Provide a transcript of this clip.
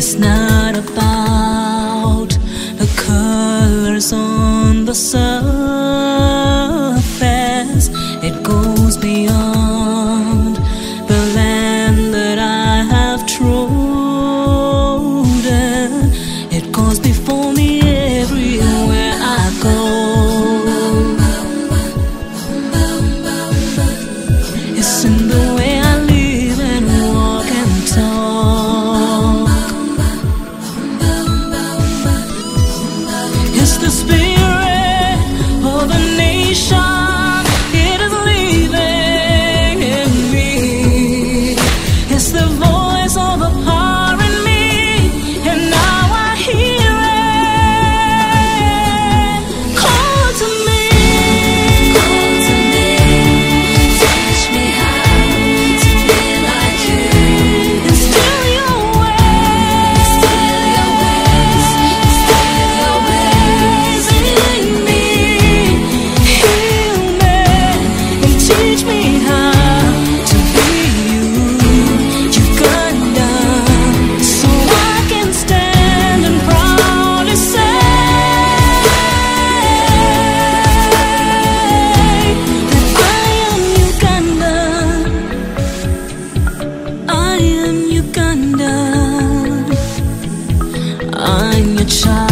It's not about the colors on the surface. It goes beyond the land that I have trodden. It goes before me everywhere I go. It's in the way I live and walk and talk. It's the spirit of a nation. It is living in me. It's the voice of the power in me, and now I hear it call to me. Call to me, teach me how to be like you. And still your ways, Still your ways, still your ways in me. heal me and teach me how to be you. You've got done so I can stand and proudly say that I am Uganda. I am Uganda. I'm your child.